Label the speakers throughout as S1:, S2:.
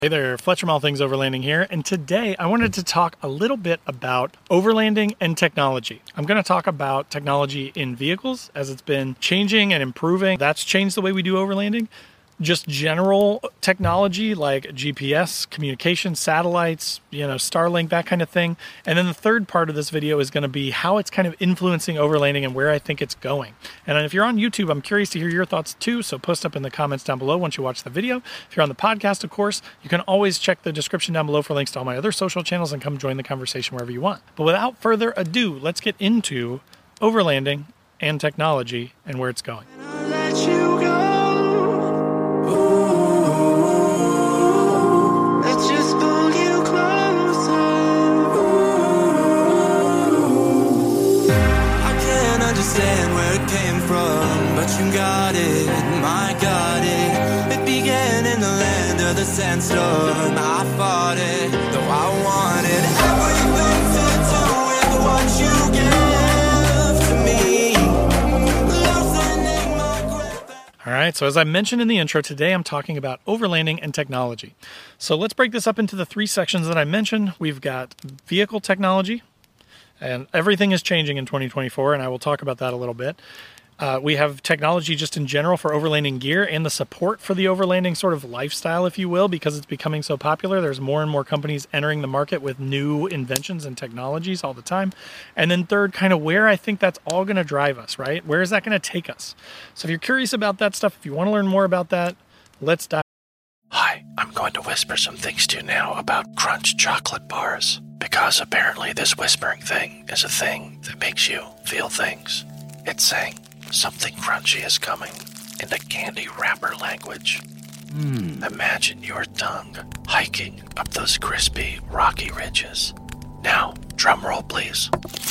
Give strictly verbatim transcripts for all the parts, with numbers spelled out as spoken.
S1: Hey there, Fletcher from All Things Overlanding here, and today I wanted to talk a little bit about overlanding and technology. I'm going to talk about technology in vehicles as it's been changing and improving. That's changed the way we do overlanding. Just general technology like G P S, communication, satellites, you know, Starlink, that kind of thing. And then the third part of this video is going to be how it's kind of influencing overlanding and where I think it's going. And if you're on YouTube, I'm curious to hear your thoughts too, so post up in the comments down below once you watch the video. If you're on the podcast, of course, you can always check the description down below for links to all my other social channels and come join the conversation wherever you want. But without further ado, let's get into overlanding and technology and where it's going.
S2: Understand where it came from, but you got it, my got it. It began in the land of the sandstorm. I fought it, though I wanted everything to do with what you give to me. Loosening my grip.
S1: All right, so as I mentioned in the intro, today I'm talking about overlanding and technology. So let's break this up into the three sections that I mentioned. We've got vehicle technology, and everything is changing in twenty twenty-four, and I will talk about that a little bit. Uh, we have technology just in general for overlanding gear and the support for the overlanding sort of lifestyle, if you will, because it's becoming so popular. There's more and more companies entering the market with new inventions and technologies all the time. And then third, kind of where I think that's all going to drive us, right? Where is that going to take us? So if you're curious about that stuff, if you want to learn more about that, let's dive.
S3: Hi, I'm going to whisper some things to you now about Crunch chocolate bars, because apparently this whispering thing is a thing that makes you feel things. It's saying something crunchy is coming in the candy wrapper language. Mm. Imagine your tongue hiking up those crispy, rocky ridges. Now, drum roll, please.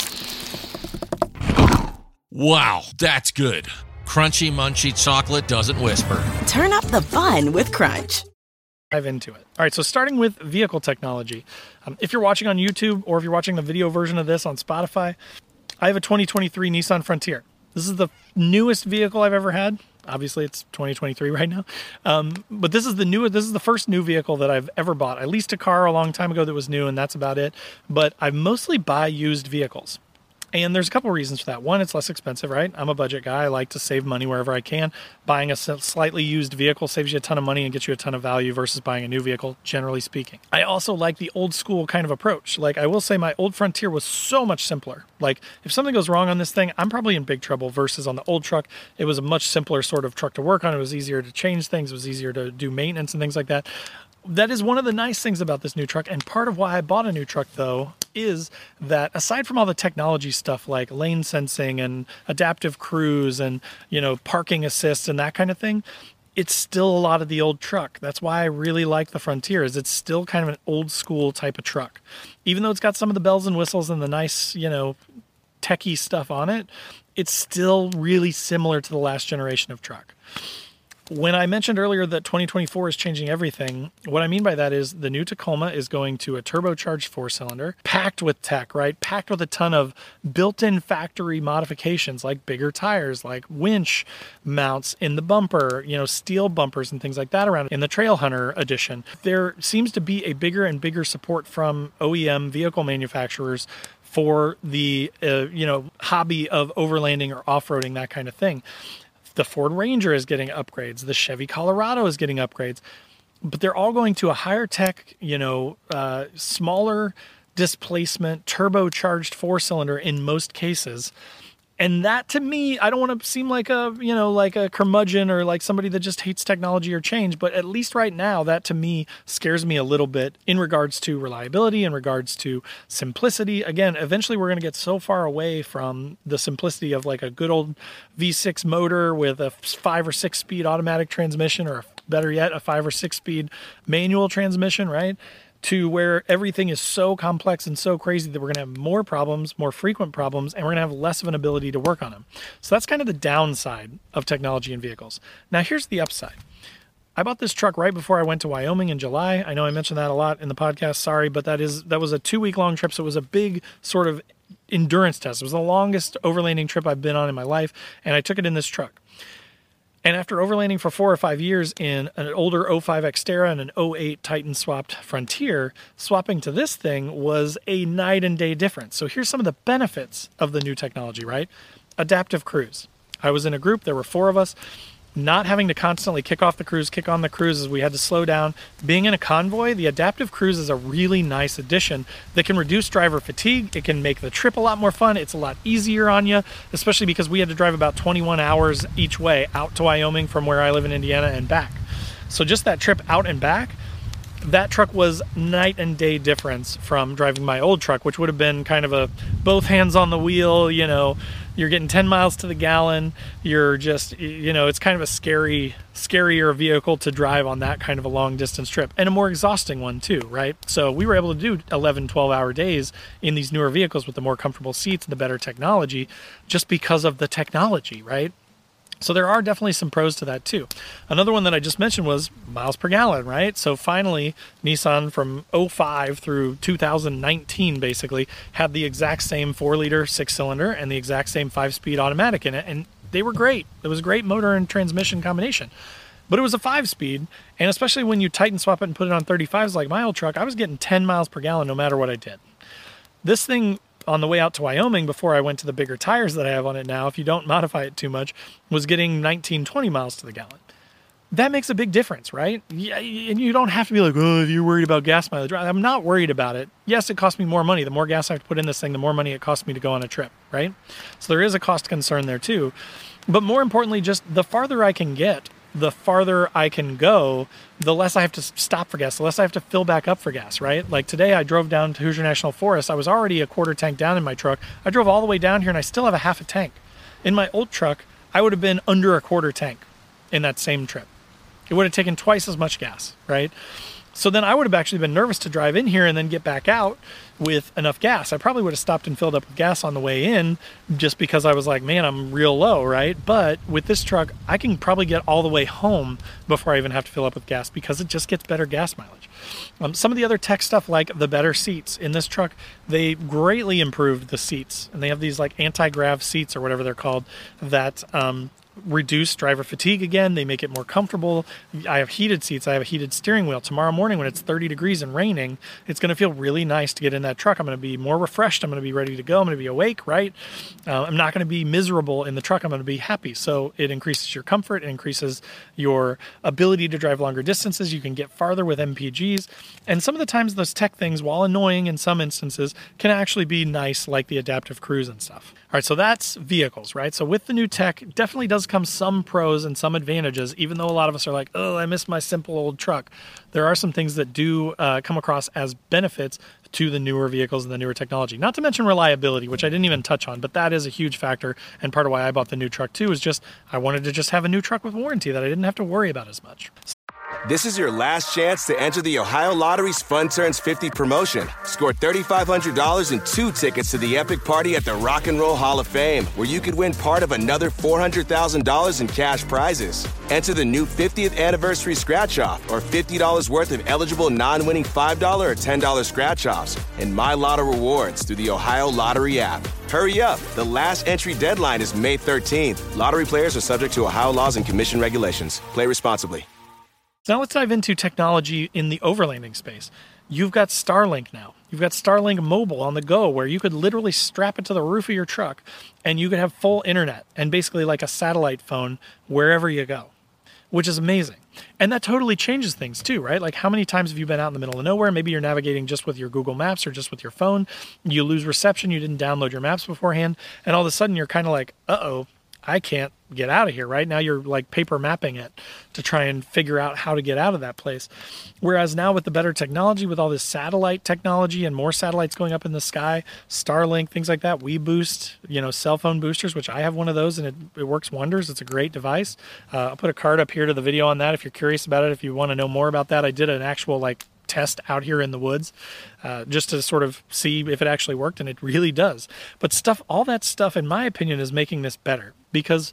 S4: Wow, that's good. Crunchy, munchy chocolate doesn't whisper.
S5: Turn up the fun with Crunch.
S1: Dive into it. All right, so starting with vehicle technology. Um, if you're watching on YouTube or if you're watching the video version of this on Spotify, I have a twenty twenty-three Nissan Frontier. This is the newest vehicle I've ever had. Obviously, it's twenty twenty-three right now. Um, but this is the new, this is the first new vehicle that I've ever bought. I leased a car a long time ago that was new, and that's about it. But I mostly buy used vehicles. And there's a couple reasons for that. One, it's less expensive, right? I'm a budget guy. I like to save money wherever I can. Buying a slightly used vehicle saves you a ton of money and gets you a ton of value versus buying a new vehicle, generally speaking. I also like the old school kind of approach. Like, I will say my old Frontier was so much simpler. Like, if something goes wrong on this thing, I'm probably in big trouble versus on the old truck. It was a much simpler sort of truck to work on. It was easier to change things. It was easier to do maintenance and things like that. That is one of the nice things about this new truck, and part of why I bought a new truck, though, is that aside from all the technology stuff like lane sensing and adaptive cruise and, you know, parking assist and that kind of thing, it's still a lot of the old truck. That's why I really like the Frontier, is it's still kind of an old school type of truck. Even though it's got some of the bells and whistles and the nice, you know, techie stuff on it, it's still really similar to the last generation of truck. When I mentioned earlier that twenty twenty-four is changing everything, what I mean by that is the new Tacoma is going to a turbocharged four-cylinder, packed with tech, right? Packed with a ton of built-in factory modifications like bigger tires, like winch mounts in the bumper, you know, steel bumpers and things like that around in the Trailhunter edition. There seems to be a bigger and bigger support from O E M vehicle manufacturers for the, uh, you know, hobby of overlanding or off-roading, that kind of thing. The Ford Ranger is getting upgrades. The Chevy Colorado is getting upgrades. But they're all going to a higher tech, you know, uh, smaller displacement, turbocharged four-cylinder in most cases. And that, to me, I don't want to seem like a, you know, like a curmudgeon or like somebody that just hates technology or change, but at least right now, that to me scares me a little bit in regards to reliability, in regards to simplicity. Again, eventually we're going to get so far away from the simplicity of like a good old V six motor with a five or six speed automatic transmission, or better yet, a five or six speed manual transmission, right? To where everything is so complex and so crazy that we're going to have more problems, more frequent problems, and we're going to have less of an ability to work on them. So that's kind of the downside of technology in vehicles. Now, here's the upside. I bought this truck right before I went to Wyoming in July. I know I mentioned that a lot in the podcast. Sorry, but that is that was a two-week long trip, so it was a big sort of endurance test. It was the longest overlanding trip I've been on in my life, and I took it in this truck. And after overlanding for four or five years in an older oh five Xterra and an oh eight Titan swapped Frontier, swapping to this thing was a night and day difference. So here's some of the benefits of the new technology, right? Adaptive cruise. I was in a group, there were four of us, not having to constantly kick off the cruise, kick on the cruise as we had to slow down. Being in a convoy, the adaptive cruise is a really nice addition that can reduce driver fatigue. It can make the trip a lot more fun. It's a lot easier on you, especially because we had to drive about twenty-one hours each way out to Wyoming from where I live in Indiana and back. So just that trip out and back, that truck was night and day difference from driving my old truck, which would have been kind of a both hands on the wheel, you know, you're getting ten miles to the gallon. You're just, you know, it's kind of a scary, scarier vehicle to drive on that kind of a long distance trip, and a more exhausting one too, right? So we were able to do eleven, twelve hour days in these newer vehicles with the more comfortable seats and the better technology just because of the technology, right? So there are definitely some pros to that too. Another one that I just mentioned was miles per gallon, right? So finally, Nissan from oh five through two thousand nineteen basically had the exact same four liter six cylinder and the exact same five speed automatic in it. And they were great. It was a great motor and transmission combination. But it was a five speed. And especially when you Titan swap it and put it on thirty-fives like my old truck, I was getting ten miles per gallon no matter what I did. This thing, on the way out to Wyoming, before I went to the bigger tires that I have on it now, if you don't modify it too much, was getting nineteen, twenty miles to the gallon. That makes a big difference, right? Yeah, and you don't have to be like, oh, if you're worried about gas mileage. I'm not worried about it. Yes, it costs me more money. The more gas I have to put in this thing, the more money it costs me to go on a trip, right? So there is a cost concern there too. But more importantly, just the farther I can get, the farther I can go, the less I have to stop for gas, the less I have to fill back up for gas, right? Like today I drove down to Hoosier National Forest. I was already a quarter tank down in my truck. I drove all the way down here and I still have a half a tank. In my old truck, I would have been under a quarter tank in that same trip. It would have taken twice as much gas, right? So then I would have actually been nervous to drive in here and then get back out with enough gas. I probably would have stopped and filled up with gas on the way in just because I was like, man, I'm real low, right? But with this truck, I can probably get all the way home before I even have to fill up with gas because it just gets better gas mileage. Um, some of the other tech stuff, like the better seats in this truck, they greatly improved the seats. And they have these like anti-grav seats or whatever they're called that um, reduce driver fatigue again. They make it more comfortable. I have heated seats. I have a heated steering wheel. Tomorrow morning when it's thirty degrees and raining, it's going to feel really nice to get in that truck. I'm going to be more refreshed. I'm going to be ready to go. I'm going to be awake, right? Uh, I'm not going to be miserable in the truck. I'm going to be happy. So it increases your comfort. It increases your ability to drive longer distances. You can get farther with M P Gs. And some of the times those tech things, while annoying in some instances, can actually be nice, like the adaptive cruise and stuff. All right, so that's vehicles, right? So with the new tech, definitely does come some pros and some advantages, even though a lot of us are like, oh, I miss my simple old truck. There are some things that do uh, come across as benefits to the newer vehicles and the newer technology. Not to mention reliability, which I didn't even touch on, but that is a huge factor. And part of why I bought the new truck too is just I wanted to just have a new truck with warranty that I didn't have to worry about as much.
S6: This is your last chance to enter the Ohio Lottery's Fun Turns fifty promotion. Score three thousand five hundred dollars and two tickets to the epic party at the Rock and Roll Hall of Fame, where you could win part of another four hundred thousand dollars in cash prizes. Enter the new fiftieth anniversary scratch-off or fifty dollars worth of eligible non-winning five dollars or ten dollars scratch-offs and My Lotto rewards through the Ohio Lottery app. Hurry up. The last entry deadline is May thirteenth. Lottery players are subject to Ohio laws and commission regulations. Play responsibly.
S1: So now let's dive into technology in the overlanding space. You've got Starlink now. You've got Starlink Mobile on the go, where you could literally strap it to the roof of your truck and you could have full internet and basically like a satellite phone wherever you go, which is amazing. And that totally changes things too, right? Like how many times have you been out in the middle of nowhere? Maybe you're navigating just with your Google Maps or just with your phone. You lose reception. You didn't download your maps beforehand. And all of a sudden you're kind of like, uh-oh, I can't get out of here, right? Now you're like paper mapping it to try and figure out how to get out of that place. Whereas now with the better technology, with all this satellite technology and more satellites going up in the sky, Starlink, things like that, WeBoost, you know, cell phone boosters, which I have one of those and it, it works wonders. It's a great device. Uh, I'll put a card up here to the video on that if you're curious about it. If you want to know more about that, I did an actual like test out here in the woods uh, just to sort of see if it actually worked, and it really does. But stuff, all that stuff, in my opinion, is making this better because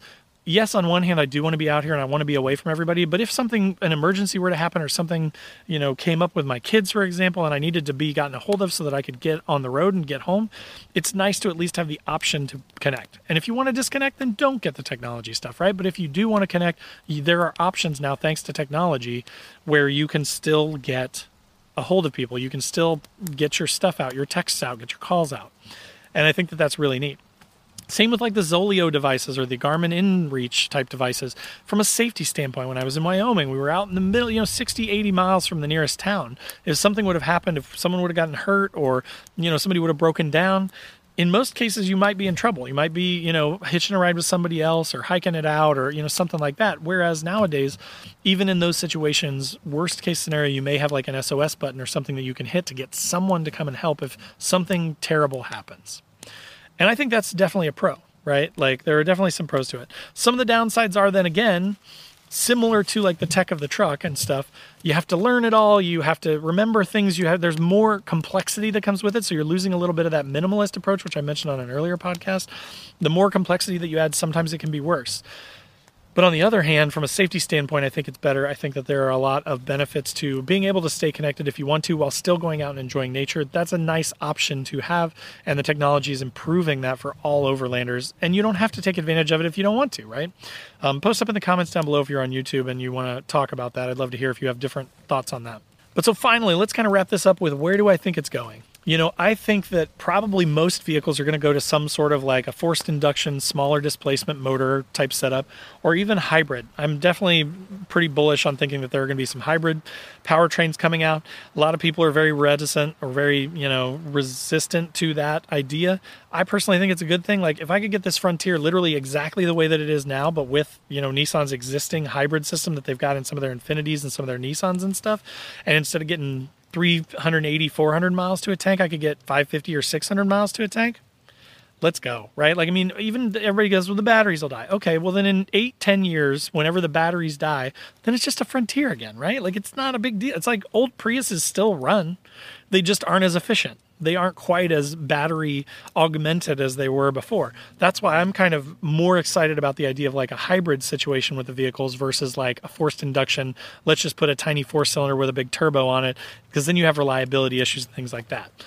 S1: yes, on one hand, I do want to be out here and I want to be away from everybody. But if something, an emergency were to happen or something, you know, came up with my kids, for example, and I needed to be gotten a hold of so that I could get on the road and get home, it's nice to at least have the option to connect. And if you want to disconnect, then don't get the technology stuff, right? But if you do want to connect, there are options now, thanks to technology, where you can still get a hold of people. You can still get your stuff out, your texts out, get your calls out. And I think that that's really neat. Same with like the Zoleo devices or the Garmin InReach type devices. From a safety standpoint, when I was in Wyoming, we were out in the middle, you know, sixty, eighty miles from the nearest town. If something would have happened, if someone would have gotten hurt or, you know, somebody would have broken down, in most cases, you might be in trouble. You might be, you know, hitching a ride with somebody else or hiking it out or, you know, something like that. Whereas nowadays, even in those situations, worst case scenario, you may have like an S O S button or something that you can hit to get someone to come and help if something terrible happens. And I think that's definitely a pro, right? Like there are definitely some pros to it. Some of the downsides are then again, similar to like the tech of the truck and stuff, you have to learn it all. You have to remember things. You have, there's more complexity that comes with it. So you're losing a little bit of that minimalist approach, which I mentioned on an earlier podcast. The more complexity that you add, sometimes it can be worse. But on the other hand, from a safety standpoint, I think it's better. I think that there are a lot of benefits to being able to stay connected if you want to while still going out and enjoying nature. That's a nice option to have, and the technology is improving that for all overlanders. And you don't have to take advantage of it if you don't want to, right? Um, post up in the comments down below if you're on YouTube and you want to talk about that. I'd love to hear if you have different thoughts on that. But so finally, let's kind of wrap this up with where do I think it's going? You know, I think that probably most vehicles are going to go to some sort of like a forced induction, smaller displacement motor type setup, or even hybrid. I'm definitely pretty bullish on thinking that there are going to be some hybrid powertrains coming out. A lot of people are very reticent or very, you know, resistant to that idea. I personally think it's a good thing. Like if I could get this Frontier literally exactly the way that it is now, but with, you know, Nissan's existing hybrid system that they've got in some of their Infinitis and some of their Nissans and stuff, and instead of getting three eighty, four hundred miles to a tank, I could get five fifty or six hundred miles to a tank. Let's go, right? Like, I mean, even everybody goes, well, the batteries will die. Okay, well then in eight, ten years, whenever the batteries die, then it's just a Frontier again, right? Like it's not a big deal. It's like old Priuses still run. They just aren't as efficient. They aren't quite as battery augmented as they were before. That's why I'm kind of more excited about the idea of like a hybrid situation with the vehicles versus like a forced induction. Let's just put a tiny four cylinder with a big turbo on it, because then you have reliability issues and things like that.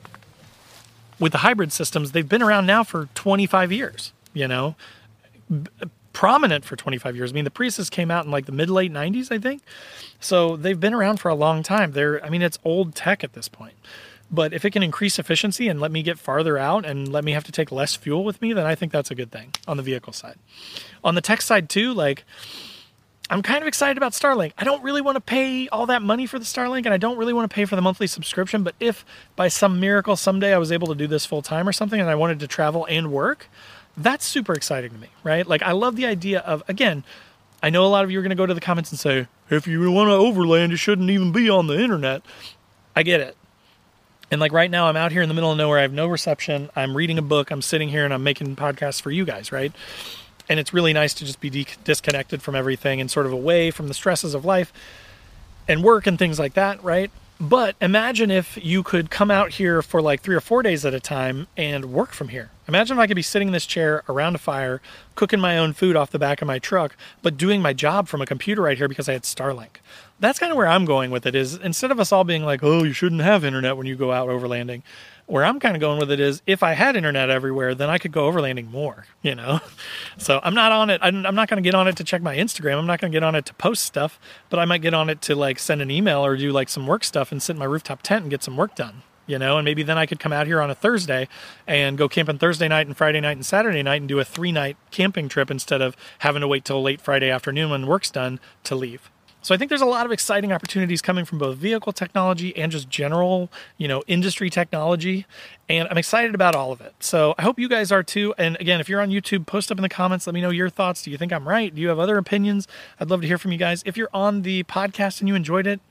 S1: With the hybrid systems, they've been around now for twenty-five years, you know, B- prominent for twenty-five years. I mean, the Priuses came out in like the mid late nineties, I think. So they've been around for a long time. They're, I mean, it's old tech at this point. But if it can increase efficiency and let me get farther out and let me have to take less fuel with me, then I think that's a good thing on the vehicle side. On the tech side too, like I'm kind of excited about Starlink. I don't really want to pay all that money for the Starlink, and I don't really want to pay for the monthly subscription. But if by some miracle someday I was able to do this full time or something and I wanted to travel and work, that's super exciting to me, right? Like I love the idea of, again, I know a lot of you are going to go to the comments and say, if you want to overland, you shouldn't even be on the internet. I get it. And like right now I'm out here in the middle of nowhere. I have no reception. I'm reading a book. I'm sitting here and I'm making podcasts for you guys, right? And it's really nice to just be de- disconnected from everything and sort of away from the stresses of life and work and things like that, right? But imagine if you could come out here for like three or four days at a time and work from here. Imagine if I could be sitting in this chair around a fire, cooking my own food off the back of my truck, but doing my job from a computer right here because I had Starlink. That's kind of where I'm going with it, is instead of us all being like, oh, you shouldn't have internet when you go out overlanding, where I'm kind of going with it is, if I had internet everywhere, then I could go overlanding more, you know? So I'm not on it. I'm not going to get on it to check my Instagram. I'm not going to get on it to post stuff, but I might get on it to like send an email or do like some work stuff and sit in my rooftop tent and get some work done, you know? And maybe then I could come out here on a Thursday and go camping Thursday night and Friday night and Saturday night and do a three night camping trip instead of having to wait till late Friday afternoon when work's done to leave. So I think there's a lot of exciting opportunities coming from both vehicle technology and just general, you know, industry technology. And I'm excited about all of it. So I hope you guys are too. And again, if you're on YouTube, post up in the comments. Let me know your thoughts. Do you think I'm right? Do you have other opinions? I'd love to hear from you guys. If you're on the podcast and you enjoyed it,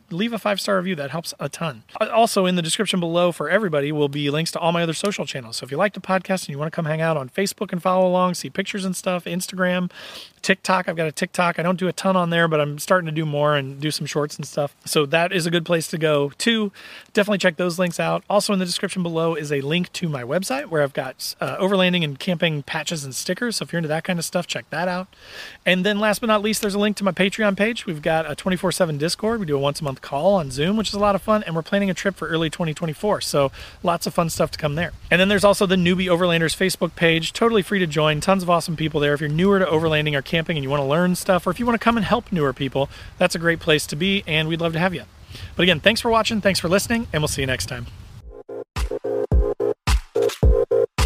S1: leave a five-star review. That helps a ton. Also, in the description below for everybody will be links to all my other social channels. So if you like the podcast and you want to come hang out on Facebook and follow along, see pictures and stuff, Instagram, TikTok. I've got a TikTok. I don't do a ton on there, but I'm starting to do more and do some shorts and stuff. So that is a good place to go too. Definitely check those links out. Also in the description below is a link to my website where I've got uh, overlanding and camping patches and stickers. So if you're into that kind of stuff, check that out. And then last but not least, there's a link to my Patreon page. We've got a twenty-four seven Discord. We do a once a month call on Zoom, which is a lot of fun. And we're planning a trip for early twenty twenty-four. So lots of fun stuff to come there. And then there's also the Newbie Overlanders Facebook page. Totally free to join. Tons of awesome people there. If you're newer to overlanding or camping and you want to learn stuff, or if you want to come and help newer people, that's a great place to be. And we'd love to have you. But again, thanks for watching. Thanks for listening. And we'll see you next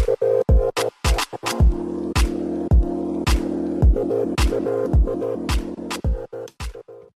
S1: time.